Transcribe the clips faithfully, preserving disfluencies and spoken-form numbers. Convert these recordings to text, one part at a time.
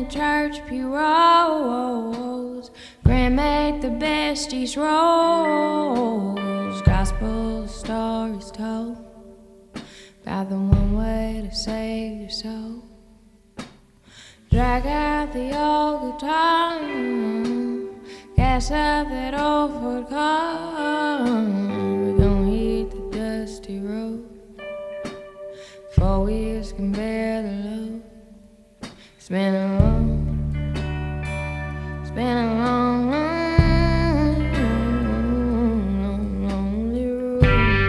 church pew rolls, Grand made the best East rolls. Gospel stories told about the one way to save your soul. Drag out the old guitar, gas up that old Ford car. We're gonna hit the dusty road, four wheels can bear the load. It's been a long, it's been a long, long, long, lonely road.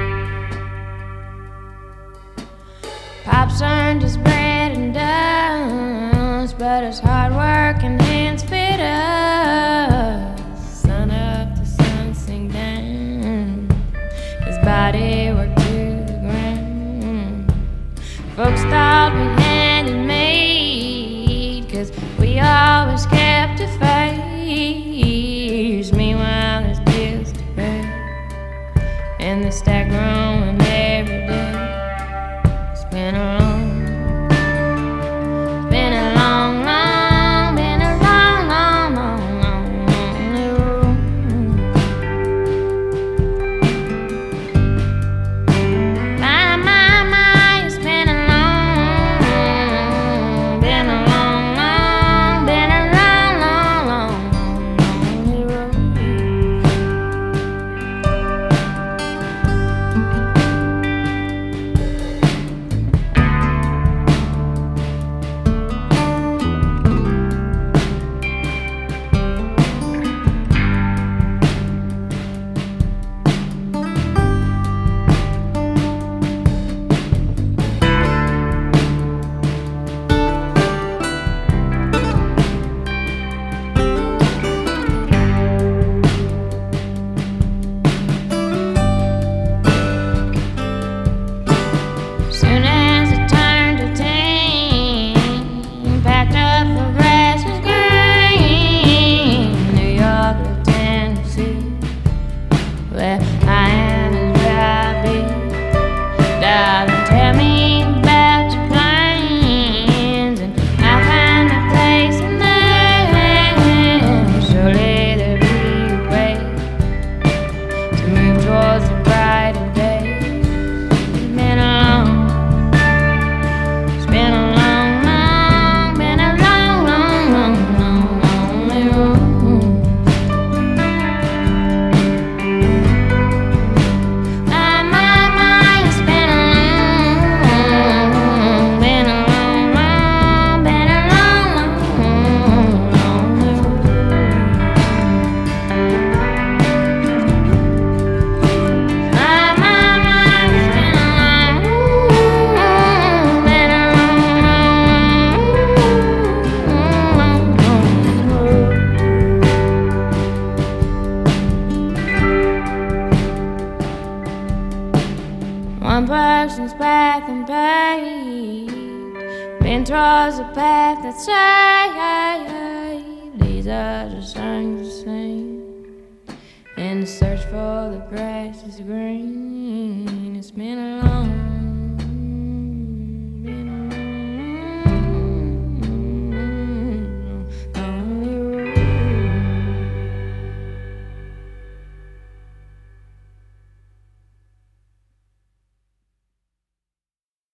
Pop's earned his bread and dust, but his hard work and hands fit us. Sun up to sun sink down, his body worked to the ground. Folks thought we had it made, 'cause we always kept a face. Meanwhile there's bills to pay, and the stack growing every day. It's been a long, it's been a long, long, been a long, long, long, long, lonely road. My, my, my, it's been a long, been a long, long, been a long, long, long, lonely road. Soon as I turned to ten, packed up the grass was green. New York to Tennessee, where I am is where I be. Darling, tell me about your plans, and I'll find a place in there. Surely there'll be a way to move towards the brighter day. It's been a long, it's been a long, long, been a long, long, long, long, lonely road. My, my, my, it's been a long, been a long, long, been a long, long, lonely road. My, my, my, it's been a long, been a long, long, lonely road. One person's path and paved, been towards a path that's saved. These are just songs the same, in the search for the grass is green. It's been a long,